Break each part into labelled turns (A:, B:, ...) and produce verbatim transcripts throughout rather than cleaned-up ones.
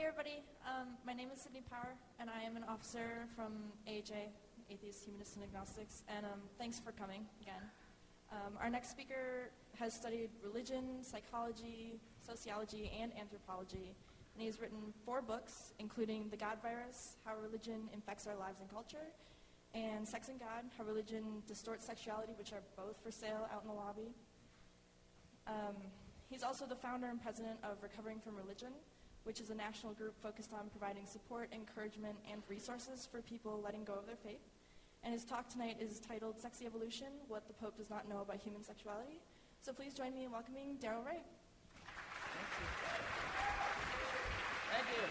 A: Hey everybody, um, my name is Sydney Power, and I am an officer from A H A, Atheists, Humanists, and Agnostics, and um, thanks for coming again. Um, our next speaker has studied religion, psychology, sociology, and anthropology, and he has written four books, including The God Virus, How Religion Infects Our Lives and Culture, and Sex and God, How Religion Distorts Sexuality, which are both for sale out in the lobby. Um, he's also the founder and president of Recovering from Religion, which is a national group focused on providing support, encouragement, and resources for people letting go of their faith. And his talk tonight is titled Sexy Evolution, What the Pope Does Not Know About Human Sexuality. So please join me in welcoming Darrell Ray.
B: Thank you. Thank you.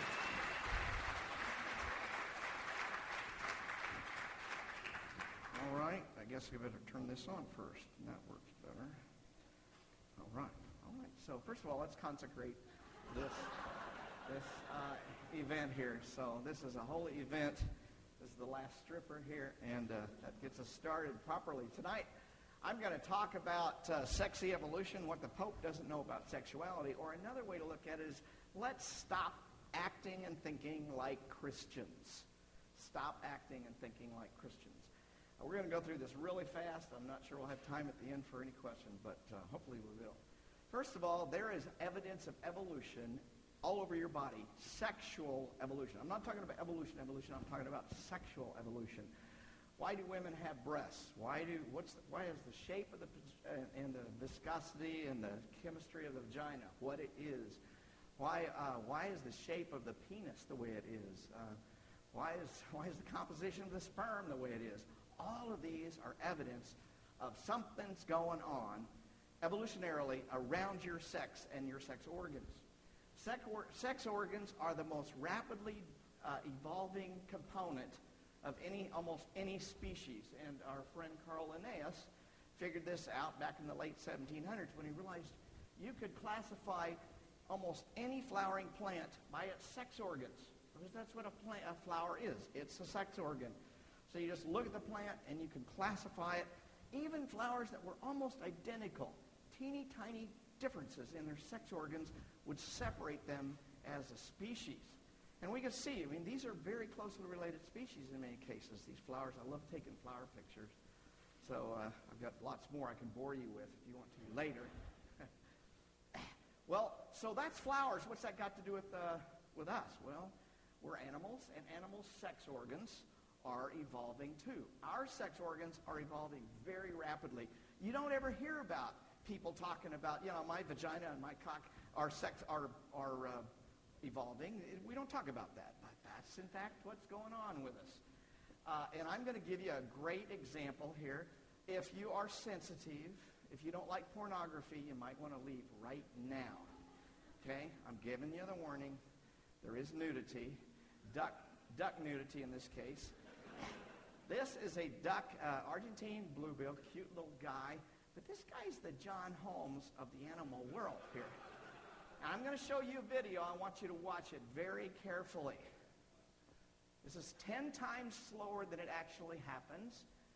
B: All right, I guess we better turn this on first. That works better. All right, all right. So first of all, let's consecrate this this uh, event here. So this is a holy event. This is the last stripper here, and uh, that gets us started properly. Tonight, I'm going to talk about uh, sexy evolution, what the Pope doesn't know about sexuality, or another way to look at it is let's stop acting and thinking like Christians. Stop acting and thinking like Christians. Uh, we're going to go through this really fast. I'm not sure we'll have time at the end for any questions, but uh, hopefully we will. First of all, there is evidence of evolution all over your body, sexual evolution. I'm not talking about evolution, evolution. I'm talking about sexual evolution. Why do women have breasts? Why do what's the, why is the shape of the uh, and the viscosity and the chemistry of the vagina what it is? Why uh, why is the shape of the penis the way it is? Uh, why is why is the composition of the sperm the way it is? All of these are evidence of something's going on evolutionarily around your sex and your sex organs. Sex, or, sex organs are the most rapidly uh, evolving component of any almost any species. And our friend Carl Linnaeus figured this out back in the late seventeen hundreds when he realized you could classify almost any flowering plant by its sex organs. Because that's what a, plant, a flower is. It's a sex organ. So you just look at the plant and you can classify it. Even flowers that were almost identical, teeny tiny differences in their sex organs would separate them as a species. And we can see, I mean, these are very closely related species in many cases, these flowers. I love taking flower pictures. So uh, I've got lots more I can bore you with if you want to later. Well, so that's flowers. What's that got to do with, uh, with us? Well, we're animals, and animals' sex organs are evolving too. Our sex organs are evolving very rapidly. You don't ever hear about people talking about, you know, my vagina and my cock, our sex are, are uh, evolving. We don't talk about that, but that's in fact what's going on with us. Uh, and I'm going to give you a great example here. If you are sensitive, if you don't like pornography, you might want to leave right now. Okay? I'm giving you the warning. There is nudity, duck, duck nudity in this case. This is a duck, uh, Argentine bluebill, cute little guy. But this guy's the John Holmes of the animal world here. And I'm going to show you a video. I want you to watch it very carefully. This is ten times slower than it actually happens.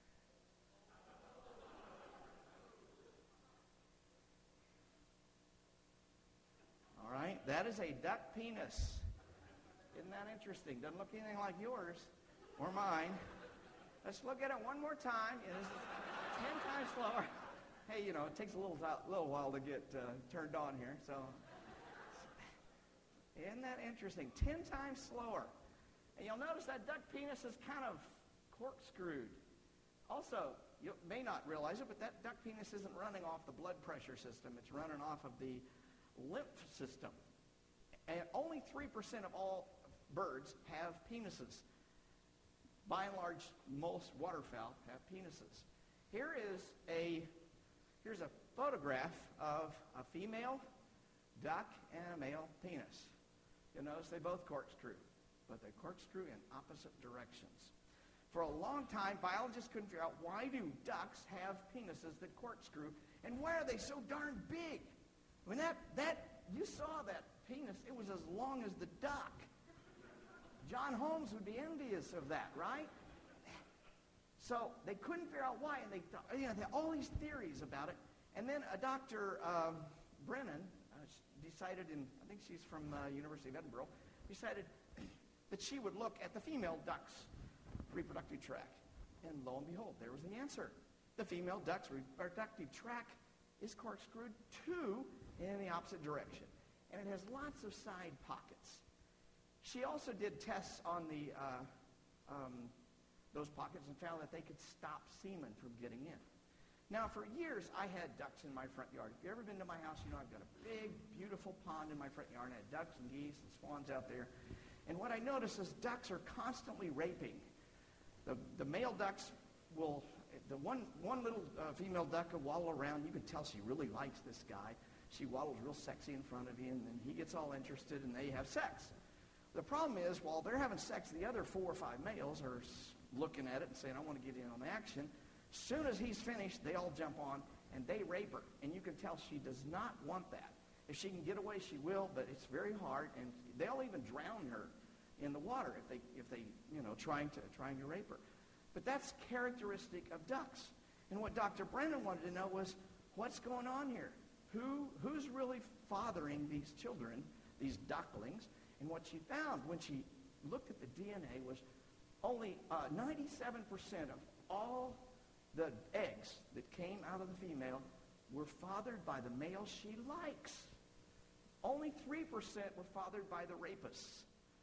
B: All right, that is a duck penis. Isn't that interesting? Doesn't look anything like yours or mine. Let's look at it one more time. It is ten times slower. Hey, you know, it takes a little, little while to get uh, turned on here. So, isn't that interesting? Ten times slower. And you'll notice that duck penis is kind of corkscrewed. Also, you may not realize it, but that duck penis isn't running off the blood pressure system. It's running off of the lymph system. And only three percent of all birds have penises. By and large, most waterfowl have penises. Here is a Here's a photograph of a female duck and a male penis. You'll notice they both corkscrew, but they corkscrew in opposite directions. For a long time, biologists couldn't figure out why do ducks have penises that corkscrew, and why are they so darn big? I mean, that, that you saw that penis, it was as long as the duck. John Holmes would be envious of that, right? So they couldn't figure out why, and they thought, you know, they had all these theories about it. And then a Doctor Um, Brennan uh, decided, in I think she's from uh, University of Edinburgh, decided that she would look at the female duck's reproductive tract. And lo and behold, there was the answer. The female duck's reproductive tract is corkscrewed too in the opposite direction. And it has lots of side pockets. She also did tests on the uh, um, those pockets and found that they could stop semen from getting in. Now, for years, I had ducks in my front yard. If you've ever been to my house, you know I've got a big, beautiful pond in my front yard. And I had ducks and geese and swans out there. And what I noticed is ducks are constantly raping. The, the male ducks will, the one, one little uh, female duck will waddle around. You can tell she really likes this guy. She waddles real sexy in front of him, and he gets all interested, and they have sex. The problem is, while they're having sex, the other four or five males are looking at it and saying, I want to get in on the action. As soon as he's finished, they all jump on, and they rape her. And you can tell she does not want that. If she can get away, she will, but it's very hard, and they'll even drown her in the water if they, if they, you know, trying to trying to rape her. But that's characteristic of ducks. And what Doctor Brennan wanted to know was, what's going on here? Who who's really fathering these children, these ducklings? And what she found when she looked at the D N A was only uh, ninety-seven percent of all the eggs that came out of the female were fathered by the male she likes. Only three percent were fathered by the rapists.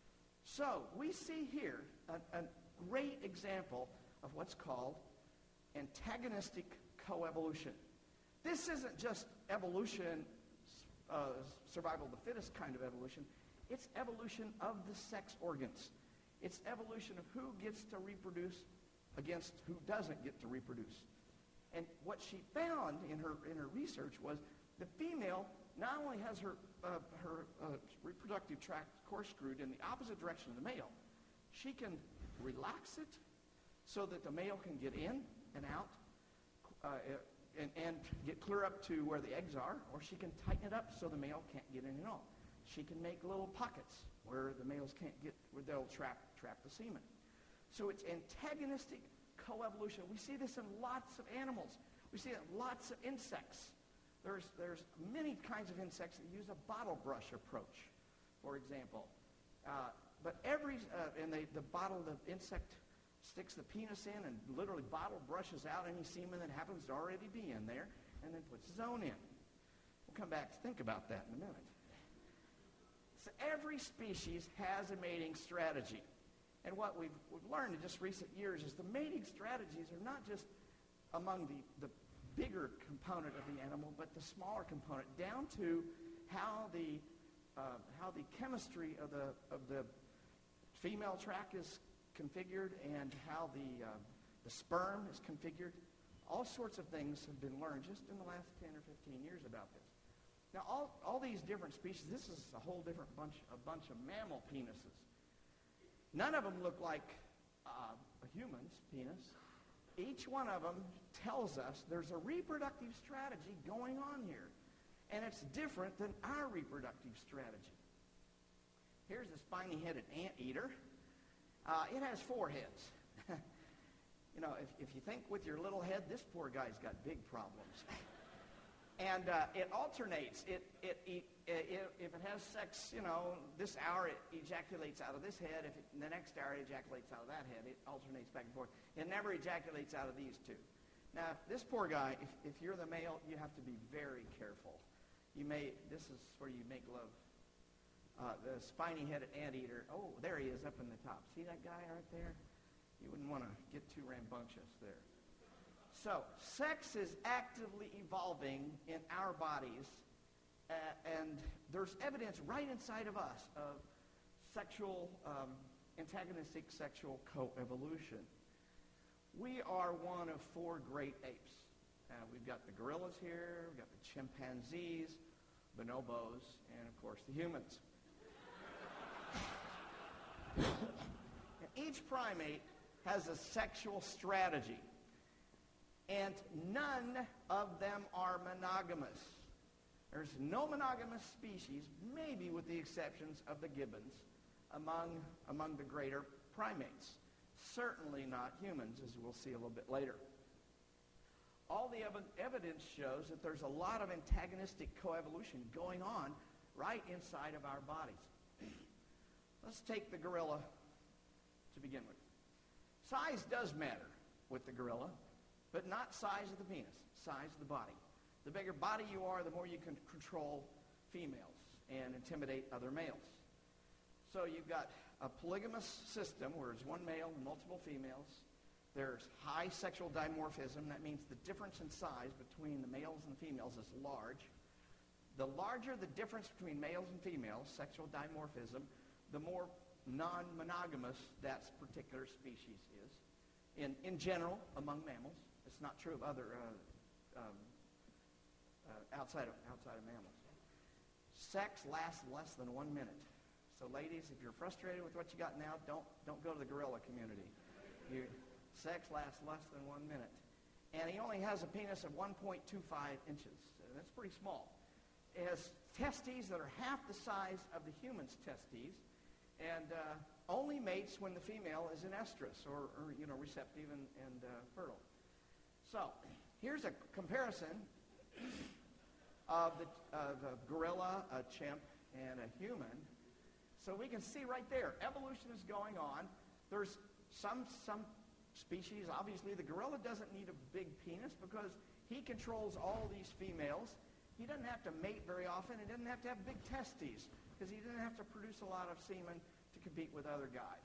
B: So we see here a, a great example of what's called antagonistic coevolution. This isn't just evolution, uh, survival of the fittest kind of evolution. It's evolution of the sex organs. It's evolution of who gets to reproduce against who doesn't get to reproduce. And what she found in her in her research was the female not only has her uh, her uh, reproductive tract corkscrewed in the opposite direction of the male, she can relax it so that the male can get in and out uh, and, and get clear up to where the eggs are, or she can tighten it up so the male can't get in at all. She can make little pockets where the males can't get, where they'll trap trap the semen. So it's antagonistic coevolution. We see this in lots of animals. We see it in lots of insects. There's, there's many kinds of insects that use a bottle brush approach, for example. Uh, but every, uh, and they, the bottle, the insect sticks the penis in and literally bottle brushes out any semen that happens to already be in there and then puts his own in. We'll come back to think about that in a minute. So every species has a mating strategy. And what we've, we've learned in just recent years is the mating strategies are not just among the, the bigger component of the animal, but the smaller component, down to how the uh, how the chemistry of the of the female tract is configured and how the uh, the sperm is configured. All sorts of things have been learned just in the last ten or fifteen years about this. Now, all all these different species, this is a whole different bunch a bunch of mammal penises. None of them look like uh, a human's penis. Each one of them tells us there's a reproductive strategy going on here. And it's different than our reproductive strategy. Here's a spiny-headed anteater. Uh, it has four heads. You know, if, if you think with your little head, this poor guy's got big problems. And uh, it alternates. It, it, it, it, if it has sex, you know, this hour it ejaculates out of this head. If it, the next hour it ejaculates out of that head, it alternates back and forth. It never ejaculates out of these two. Now, this poor guy, if, if you're the male, you have to be very careful. You may, this is where you make love. Uh, the spiny-headed anteater, oh, there he is up in the top. See that guy right there? You wouldn't want to get too rambunctious there. So, sex is actively evolving in our bodies, uh, and there's evidence right inside of us of sexual, um, antagonistic sexual coevolution. We are one of four great apes. Uh, we've got the gorillas here, we've got the chimpanzees, bonobos, and of course the humans. And each primate has a sexual strategy. And none of them are monogamous. There's no monogamous species, maybe with the exceptions of the gibbons, among, among the greater primates. Certainly not humans, as we'll see a little bit later. All the ev- evidence shows that there's a lot of antagonistic coevolution going on right inside of our bodies. Let's take the gorilla to begin with. Size does matter with the gorilla, but not size of the penis, size of the body. The bigger body you are, the more you can control females and intimidate other males. So you've got a polygamous system where it's one male and multiple females. There's high sexual dimorphism. That means the difference in size between the males and females is large. The larger the difference between males and females, sexual dimorphism, the more non-monogamous that particular species is. In, in general, among mammals. It's not true of other uh, um, uh, outside of outside of mammals. Sex lasts less than one minute. So, ladies, if you're frustrated with what you got now, don't don't go to the gorilla community. You, sex lasts less than one minute, and he only has a penis of one point two five inches. So that's pretty small. It has testes that are half the size of the human's testes, and uh, only mates when the female is in estrus, or, or you know, receptive and, and uh, fertile. So, here's a comparison of the of a gorilla, a chimp, and a human. So we can see right there, evolution is going on. There's some some species, obviously the gorilla doesn't need a big penis because he controls all these females. He doesn't have to mate very often. He doesn't have to have big testes because he doesn't have to produce a lot of semen to compete with other guys.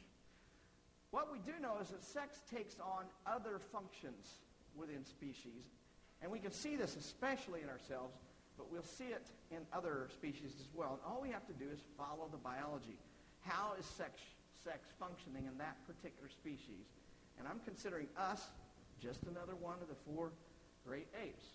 B: What we do know is that sex takes on other functions within species, and we can see this especially in ourselves, but we'll see it in other species as well. And all we have to do is follow the biology. How is sex, sex functioning in that particular species? And I'm considering us just another one of the four great apes.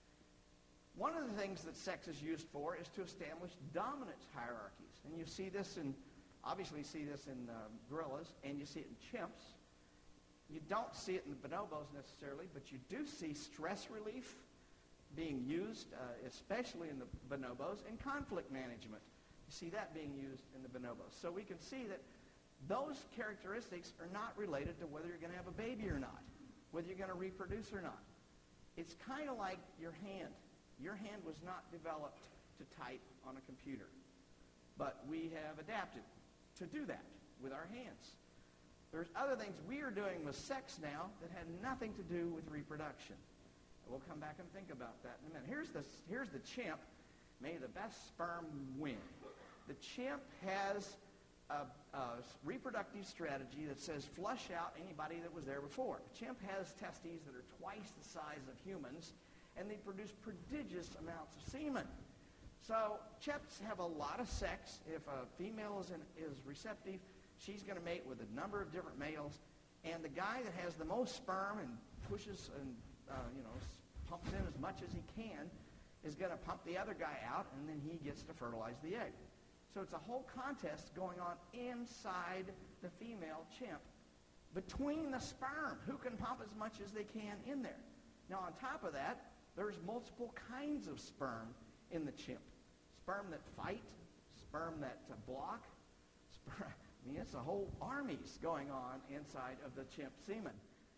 B: One of the things that sex is used for is to establish dominance hierarchies. And you see this in, obviously you see this in um, gorillas, and you see it in chimps. You don't see it in the bonobos necessarily, but you do see stress relief being used, uh, especially in the bonobos, and conflict management. You see that being used in the bonobos. So we can see that those characteristics are not related to whether you're going to have a baby or not, whether you're going to reproduce or not. It's kind of like your hand. Your hand was not developed to type on a computer, but we have adapted to do that with our hands. There's other things we are doing with sex now that had nothing to do with reproduction. We'll come back and think about that in a minute. Here's the, here's the chimp. May the best sperm win. The chimp has a, a reproductive strategy that says flush out anybody that was there before. The chimp has testes that are twice the size of humans, and they produce prodigious amounts of semen. So chimps have a lot of sex. If a female is, in, is receptive, she's going to mate with a number of different males, and the guy that has the most sperm and pushes and uh, you know pumps in as much as he can is going to pump the other guy out, and then he gets to fertilize the egg. So it's a whole contest going on inside the female chimp between the sperm. Who can pump as much as they can in there? Now on top of that, there's multiple kinds of sperm in the chimp. Sperm that fight, sperm that uh, block. Sperm, I mean, it's a whole armies going on inside of the chimp semen.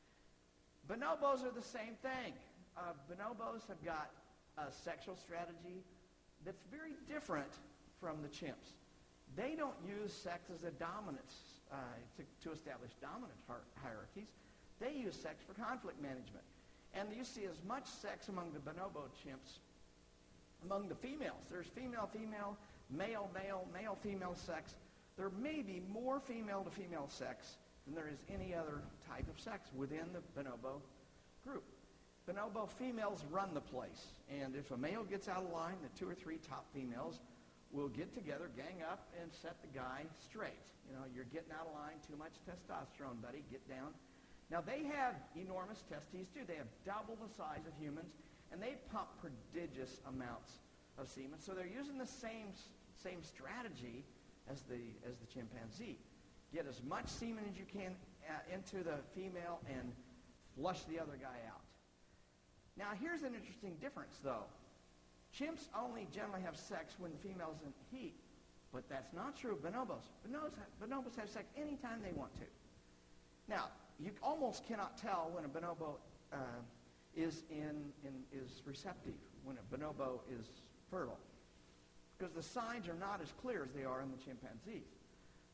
B: Bonobos are the same thing. Uh, bonobos have got a sexual strategy that's very different from the chimps. They don't use sex as a dominance uh, to, to establish dominant hierarchies. They use sex for conflict management. And you see as much sex among the bonobo chimps, among the females. There's female-female, male-male, male-female sex. There may be more female-to-female sex than there is any other type of sex within the bonobo group. Bonobo females run the place. And if a male gets out of line, the two or three top females will get together, gang up, and set the guy straight. You know, you're getting out of line, too much testosterone, buddy, get down. Now, they have enormous testes, too. They have double the size of humans, and they pump prodigious amounts of semen. So they're using the same same strategy as the as the chimpanzee. Get as much semen as you can uh, into the female and flush the other guy out. Now, here's an interesting difference, though. Chimps only generally have sex when the female's in heat, but that's not true of bonobos. Bonobos have, bonobos have sex anytime they want to. Now, you almost cannot tell when a bonobo uh, is in, in is receptive, when a bonobo is fertile, because the signs are not as clear as they are in the chimpanzees.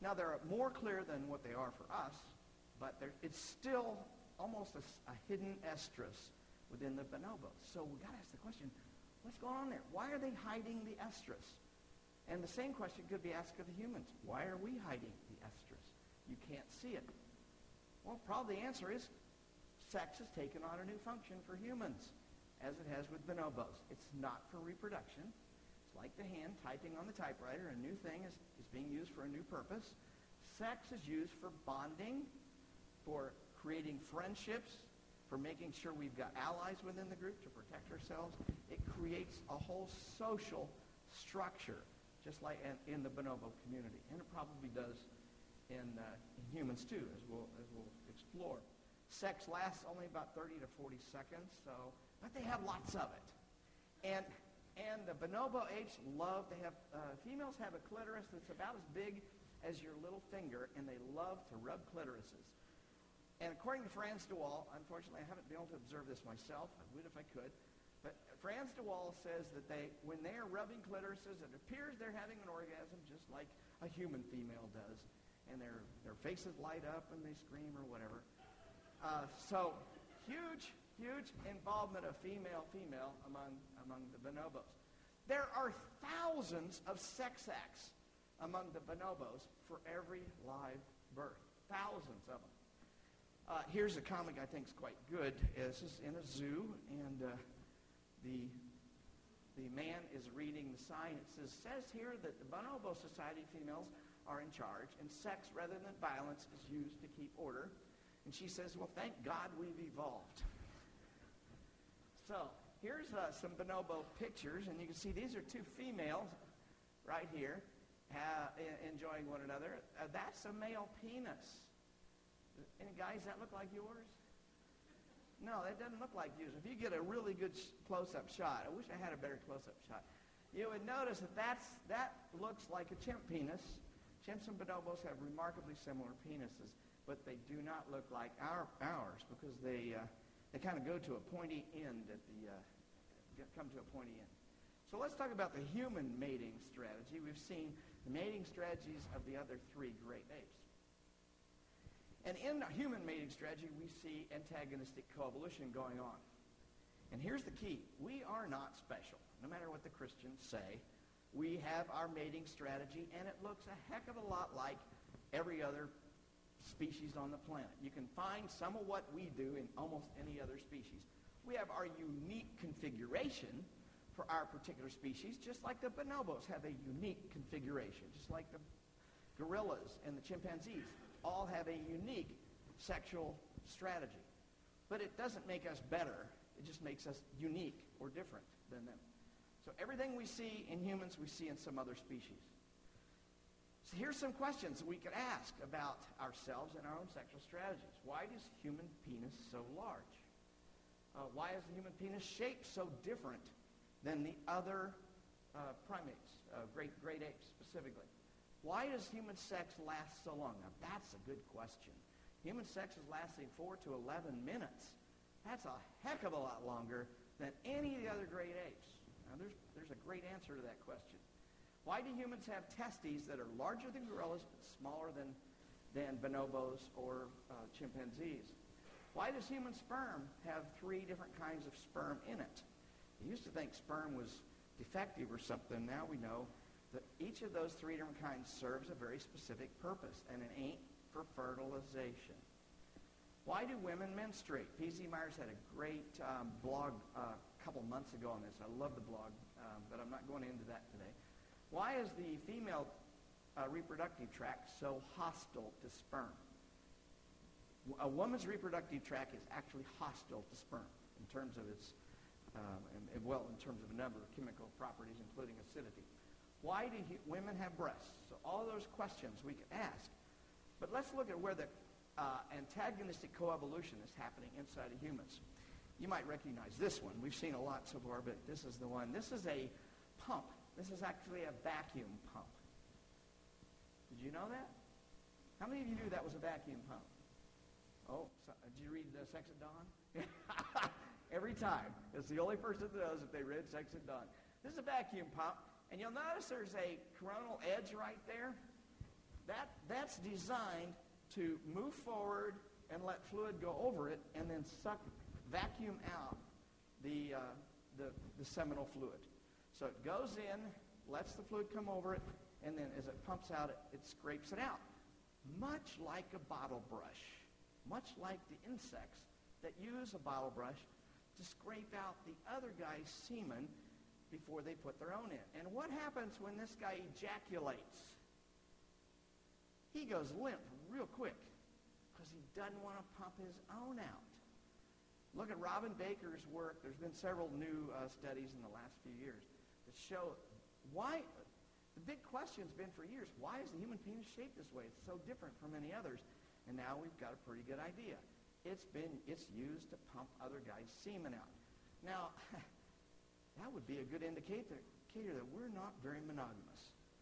B: Now, they're more clear than what they are for us, but it's still almost a, a hidden estrus within the bonobos. So we've got to ask the question, what's going on there? Why are they hiding the estrus? And the same question could be asked of the humans. Why are we hiding the estrus? You can't see it. Well, probably the answer is sex has taken on a new function for humans, as it has with bonobos. It's not for reproduction. It's like the hand typing on the typewriter. A new thing is, is being used for a new purpose. Sex is used for bonding, for creating friendships, for making sure we've got allies within the group to protect ourselves. It creates a whole social structure, just like in, in the bonobo community. And it probably does in, uh, in humans too, as we'll, as we'll explore. Sex lasts only about thirty to forty seconds, so, but they have lots of it. And, and the bonobo apes love, they have, uh, females have a clitoris that's about as big as your little finger, and they love to rub clitorises. And according to Franz de Waal, unfortunately I haven't been able to observe this myself, I would if I could, but Franz de Waal says that they, when they are rubbing clitorises, it appears they're having an orgasm just like a human female does. And their, their faces light up and they scream or whatever. Uh, so huge, huge involvement of female-female among, among the bonobos. There are thousands of sex acts among the bonobos for every live birth. Thousands of them. Uh, here's a comic I think is quite good. This is in a zoo, and uh, the, the man is reading the sign. It says, says here that the Bonobo Society females are in charge, and sex rather than violence is used to keep order. And she says, well, thank God we've evolved. So here's uh, some bonobo pictures, and you can see these are two females right here uh, enjoying one another. Uh, that's a male penis. Any guys that look like yours? No, that doesn't look like yours. If you get a really good close-up shot, I wish I had a better close-up shot, you would notice that that's, that looks like a chimp penis. Chimps and bonobos have remarkably similar penises, but they do not look like our, ours because they, uh, they kind of go to a pointy end at the, uh, come to a pointy end. So let's talk about the human mating strategy. We've seen the mating strategies of the other three great apes. And in the human mating strategy, we see antagonistic coevolution going on. And here's the key. We are not special, no matter what the Christians say. We have our mating strategy, and it looks a heck of a lot like every other species on the planet. You can find some of what we do in almost any other species. We have our unique configuration for our particular species, just like the bonobos have a unique configuration, just like the gorillas and the chimpanzees all have a unique sexual strategy. But it doesn't make us better. It just makes us unique or different than them. So everything we see in humans, we see in some other species. So here's some questions we could ask about ourselves and our own sexual strategies. Why is human penis so large? Uh, why is the human penis shaped so different than the other uh, primates, uh, great, great apes specifically? Why does human sex last so long? Now, that's a good question. Human sex is lasting four to eleven minutes. That's a heck of a lot longer than any of the other great apes. Now, there's, there's a great answer to that question. Why do humans have testes that are larger than gorillas but smaller than, than bonobos or uh, chimpanzees? Why does human sperm have three different kinds of sperm in it? We used to think sperm was defective or something. Now we know that each of those three different kinds serves a very specific purpose, and it ain't for fertilization. Why do women menstruate? P Z Myers had a great um, blog uh, a couple months ago on this. I love the blog, um, but I'm not going into that today. Why is the female uh, reproductive tract so hostile to sperm? A woman's reproductive tract is actually hostile to sperm in terms of its, um, and, and well, in terms of a number of chemical properties, including acidity. Why do he, women have breasts? So all those questions we could ask. But let's look at where the uh, antagonistic coevolution is happening inside of humans. You might recognize this one. We've seen a lot so far, but this is the one. This is a pump. This is actually a vacuum pump. Did you know that? How many of you knew that was a vacuum pump? Oh, so, did you read uh, Sex at Dawn? Every time. It's the only person that knows if they read Sex at Dawn. This is a vacuum pump. And you'll notice there's a coronal edge right there. that, that's designed to move forward and let fluid go over it and then suck, vacuum out the, uh, the, the seminal fluid. So it goes in, lets the fluid come over it, and then as it pumps out, it, it scrapes it out. Much like a bottle brush, much like the insects that use a bottle brush to scrape out the other guy's semen before they put their own in. And what happens when this guy ejaculates? He goes limp real quick because he doesn't want to pump his own out. Look at Robin Baker's work. There's been several new uh, studies in the last few years that show why. The big question's been for years, why is the human penis shaped this way? It's so different from any others. And now we've got a pretty good idea. It's been, it's used to pump other guys' semen out. Now, that would be a good indicator, indicator that we're not very monogamous.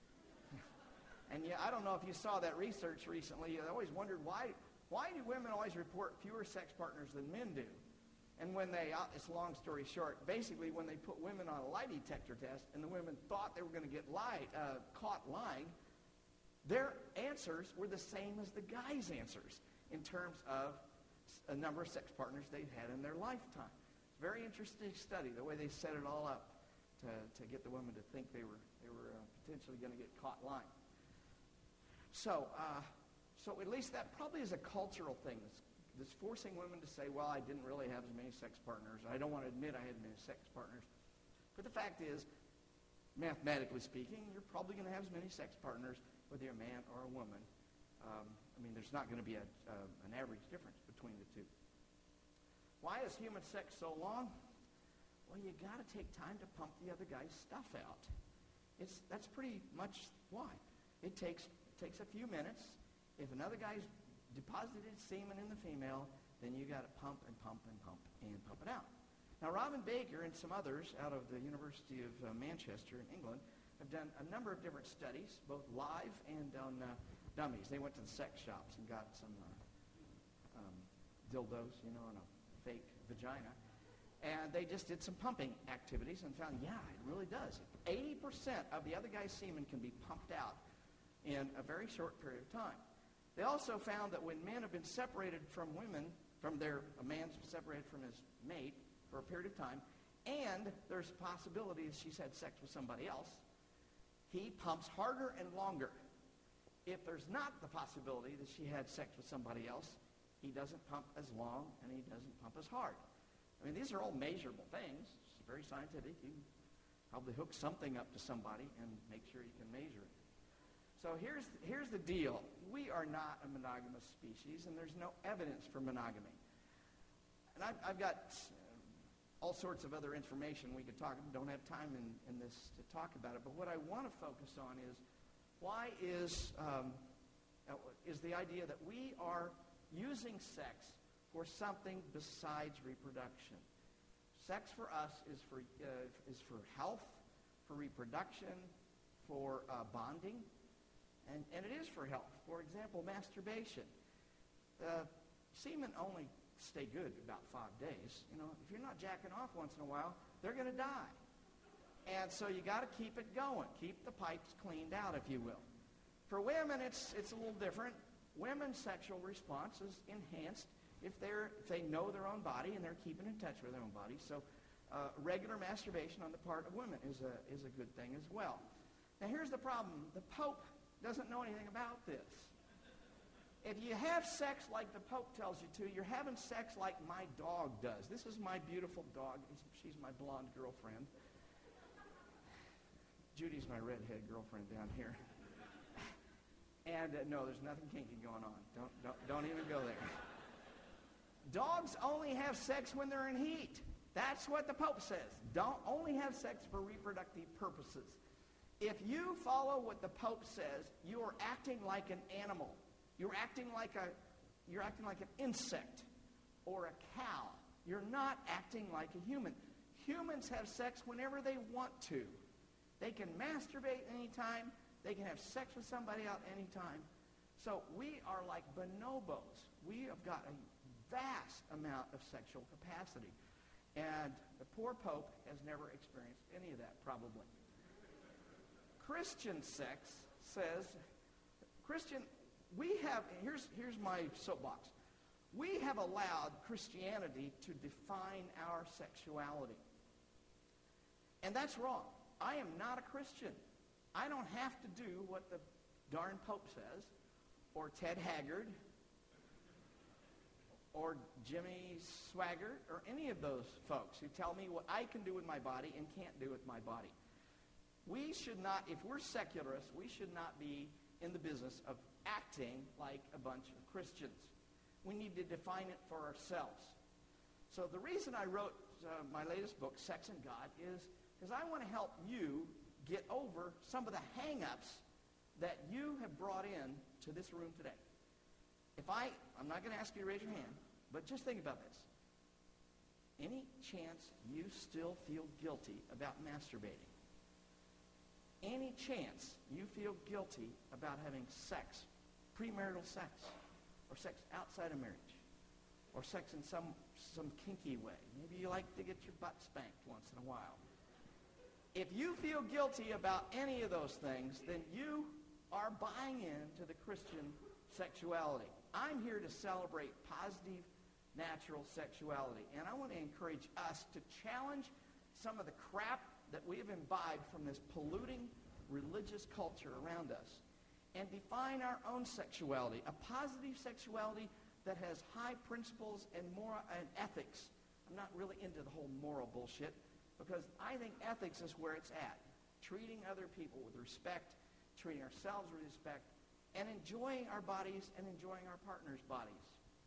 B: And yeah, I don't know if you saw that research recently. I always wondered why, why do women always report fewer sex partners than men do? And when they, uh, it's a long story short, basically when they put women on a lie detector test and the women thought they were going to get lied, uh, caught lying, their answers were the same as the guys' answers in terms of a number of sex partners they've had in their lifetime. It's a very interesting study, the way they set it all up to, to get the women to think they were, they were uh, potentially going to get caught lying. So, uh, so at least that probably is a cultural thing that's that's forcing women to say, well, I didn't really have as many sex partners. I don't want to admit I had many sex partners. But the fact is, mathematically speaking, you're probably going to have as many sex partners whether you're a man or a woman. Um, I mean, there's not going to be a, uh, an average difference between the two. Why is human sex so long? Well, you got to take time to pump the other guy's stuff out. It's, that's pretty much why. It takes, takes a few minutes. If another guy's deposited semen in the female, then you got to pump and pump and pump and pump it out. Now, Robin Baker and some others out of the University of uh, Manchester in England have done a number of different studies, both live and on uh, dummies. They went to the sex shops and got some uh, um, dildos, you know, and a fake vagina. And they just did some pumping activities and found, yeah, it really does. eighty percent of the other guy's semen can be pumped out in a very short period of time. They also found that when men have been separated from women, from their, a man's separated from his mate for a period of time, and there's a possibility that she's had sex with somebody else, he pumps harder and longer. If there's not the possibility that she had sex with somebody else, he doesn't pump as long and he doesn't pump as hard. I mean, these are all measurable things. It's very scientific. You can probably hook something up to somebody and make sure you can measure it. So here's, here's the deal. We are not a monogamous species, and there's no evidence for monogamy. And I've, I've got uh, all sorts of other information we could talk about. Don't have time in, in this to talk about it. But what I want to focus on is why is, um, is the idea that we are using sex for something besides reproduction. Sex for us is for, uh, is for health, for reproduction, for uh, bonding. And, and it is for health. For example, masturbation. Uh, semen only stay good about five days. You know, if you're not jacking off once in a while, they're going to die. And so you got to keep it going. Keep the pipes cleaned out, if you will. For women, it's it's a little different. Women's sexual response is enhanced if they're if they know their own body and they're keeping in touch with their own body. So uh, regular masturbation on the part of women is a is a good thing as well. Now here's the problem: the Pope doesn't know anything about this. If you have sex like the Pope tells you to, you're having sex like my dog does. This is my beautiful dog. She's my blonde girlfriend. Judy's my redhead girlfriend down here. And uh, no, there's nothing kinky going on. Don't, don't, don't even go there. Dogs only have sex when they're in heat. That's what the Pope says. Don't only have sex for reproductive purposes. If you follow what the Pope says, you are acting like an animal. You're acting like a, you're acting like an insect or a cow. You're not acting like a human. Humans have sex whenever they want to. They can masturbate anytime. They can have sex with somebody else anytime. So we are like bonobos. We have got a vast amount of sexual capacity. And the poor Pope has never experienced any of that, probably. Christian sex says, Christian, we have, here's, here's my soapbox. We have allowed Christianity to define our sexuality. And that's wrong. I am not a Christian. I don't have to do what the darn Pope says, or Ted Haggard, or Jimmy Swaggart, or any of those folks who tell me what I can do with my body and can't do with my body. We should not, if we're secularists, we should not be in the business of acting like a bunch of Christians. We need to define it for ourselves. So the reason I wrote uh, my latest book, Sex and God, is because I want to help you get over some of the hang-ups that you have brought in to this room today. If I, I'm not going to ask you to raise your hand, but just think about this. Any chance you still feel guilty about masturbating? Any chance you feel guilty about having sex, premarital sex, or sex outside of marriage, or sex in some, some kinky way? Maybe you like to get your butt spanked once in a while. If you feel guilty about any of those things, then you are buying into the Christian sexuality. I'm here to celebrate positive, natural sexuality. And I want to encourage us to challenge some of the crap that we have imbibed from this polluting religious culture around us and define our own sexuality, a positive sexuality that has high principles and moral and ethics. I'm not really into the whole moral bullshit because I think ethics is where it's at. Treating other people with respect, treating ourselves with respect, and enjoying our bodies and enjoying our partners' bodies.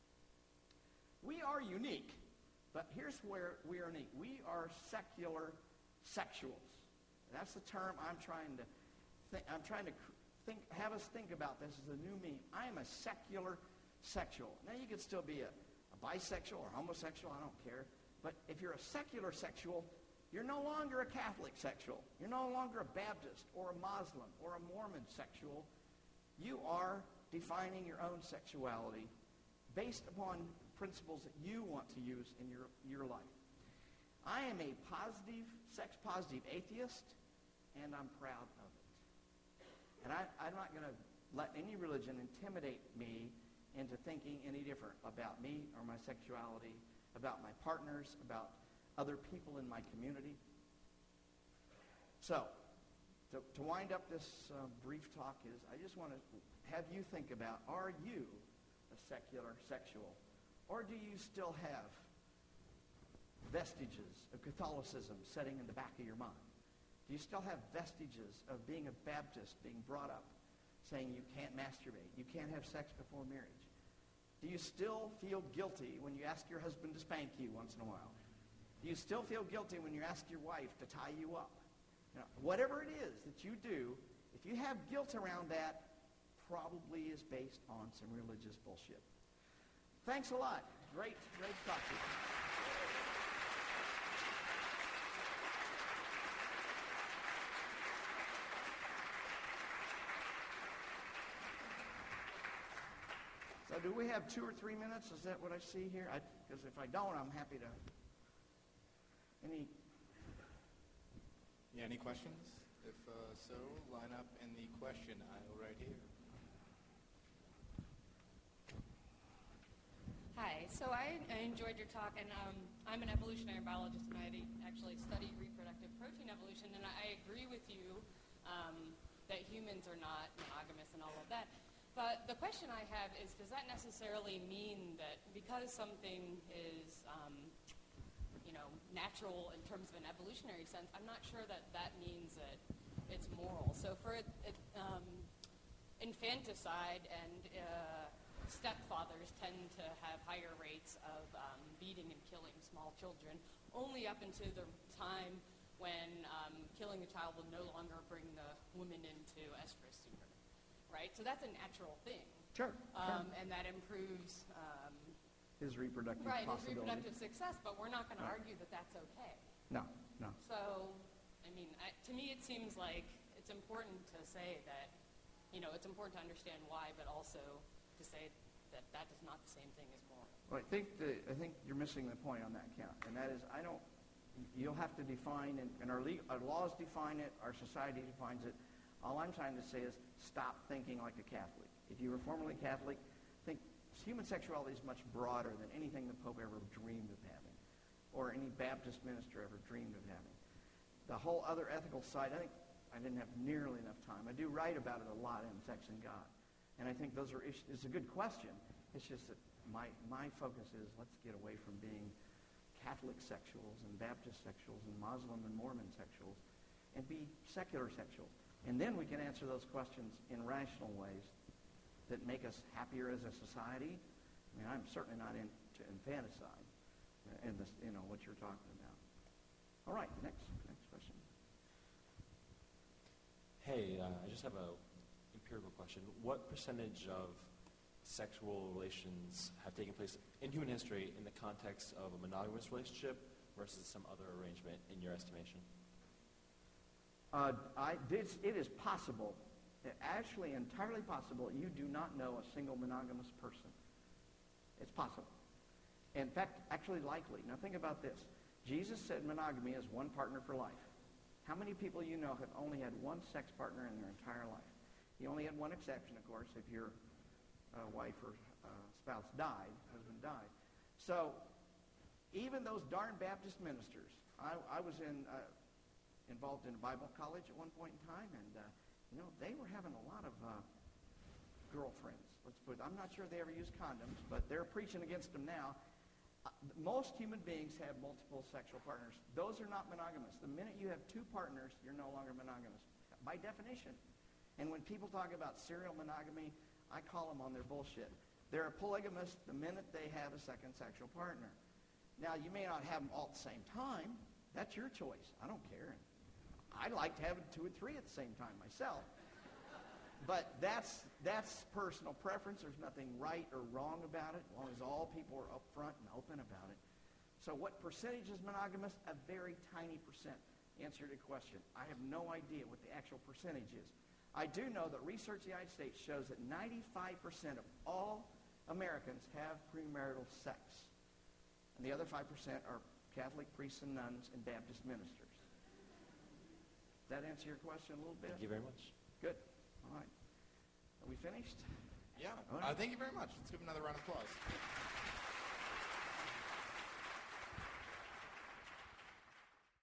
B: We are unique, but here's where we are unique. We are secular sexuals. That's the term I'm trying to think, I'm trying to think, have us think about this as a new meme. I am a secular sexual. Now you could still be a, a bisexual or homosexual, I don't care. But if you're a secular sexual, you're no longer a Catholic sexual. You're no longer a Baptist or a Muslim or a Mormon sexual. You are defining your own sexuality based upon principles that you want to use in your, your life. I am a positive, sex-positive atheist, and I'm proud of it. And I, I'm not going to let any religion intimidate me into thinking any different about me or my sexuality, about my partners, about other people in my community. So, to, to wind up this uh, brief talk is, I just want to have you think about, are you a secular sexual? Or do you still have vestiges of Catholicism sitting in the back of your mind? Do you still have vestiges of being a Baptist, being brought up, saying you can't masturbate, you can't have sex before marriage? Do you still feel guilty when you ask your husband to spank you once in a while? Do you still feel guilty when you ask your wife to tie you up? You know, whatever it is that you do, if you have guilt around that, probably is based on some religious bullshit. Thanks a lot. Great, great talk to you. So do we have two or three minutes? Is that what I see here? Because if I don't, I'm happy to. Any?
C: Yeah, any questions? If uh, so, line up in the question aisle right here.
D: Hi. So I, I enjoyed your talk, and um, I'm an evolutionary biologist, and I actually study reproductive protein evolution, and I agree with you um, that humans are not monogamous and all of that. But the question I have is, does that necessarily mean that because something is, um, you know, natural in terms of an evolutionary sense, I'm not sure that that means that it's moral. So for it, it, um, infanticide and uh, stepfathers tend to have higher rates of um, beating and killing small children, only up until the time when um, killing a child will no longer bring the woman into estrus sooner. Right? So that's a natural thing.
B: Sure.
D: Um,
B: sure.
D: and that improves um,
B: his reproductive
D: right, his
B: possibilities.
D: reproductive success, but we're not going
B: Right.
D: to argue that that's okay.
B: No, no.
D: So, I mean, I, to me it seems like it's important to say that, you know, it's important to understand why, but also to say that that is not the same thing as moral.
B: Well, I think the, I think you're missing the point on that count, and that is I don't. You'll have to define, and, and our, legal, our laws define it, our society defines it. All I'm trying to say is stop thinking like a Catholic. If you were formerly Catholic, think human sexuality is much broader than anything the Pope ever dreamed of having, or any Baptist minister ever dreamed of having. The whole other ethical side, I think I didn't have nearly enough time. I do write about it a lot in Sex and God. And I think those are issues. It's a good question. It's just that my, my focus is let's get away from being Catholic sexuals and Baptist sexuals and Muslim and Mormon sexuals and be secular sexuals. And then we can answer those questions in rational ways that make us happier as a society. I mean, I'm certainly not into infanticide in this, you know, what you're talking about. All right, next, next question.
E: Hey, uh, I just have a empirical question. What percentage of sexual relations have taken place in human history in the context of a monogamous relationship versus some other arrangement in your estimation?
B: Uh, I, this, it is possible, actually entirely possible, you do not know a single monogamous person. It's possible. In fact, actually likely. Now think about this. Jesus said monogamy is one partner for life. How many people you know have only had one sex partner in their entire life? He only had one exception, of course, if your uh, wife or uh, spouse died, husband died. So even those darn Baptist ministers, I, I was in uh, involved in a Bible college at one point in time, and uh, you know they were having a lot of uh, girlfriends. Let's put. I'm not sure they ever used condoms, but they're preaching against them now. Uh, most human beings have multiple sexual partners. Those are not monogamous. The minute you have two partners, you're no longer monogamous by definition. And when people talk about serial monogamy, I call them on their bullshit. They're a polygamist the minute they have a second sexual partner. Now, you may not have them all at the same time. That's your choice. I don't care. I'd like to have two or three at the same time myself. But that's that's personal preference. There's nothing right or wrong about it, as long as all people are upfront and open about it. So what percentage is monogamous? A very tiny percent. Answer to the question. I have no idea what the actual percentage is. I do know that research in the United States shows that ninety-five percent of all Americans have premarital sex. And the other five percent are Catholic priests and nuns and Baptist ministers. Does that answer your question a little bit?
E: Thank you very much.
B: Good. All right. Are we finished?
C: Yeah.
B: All right.
C: Uh, thank you very much. Let's give him another round of applause.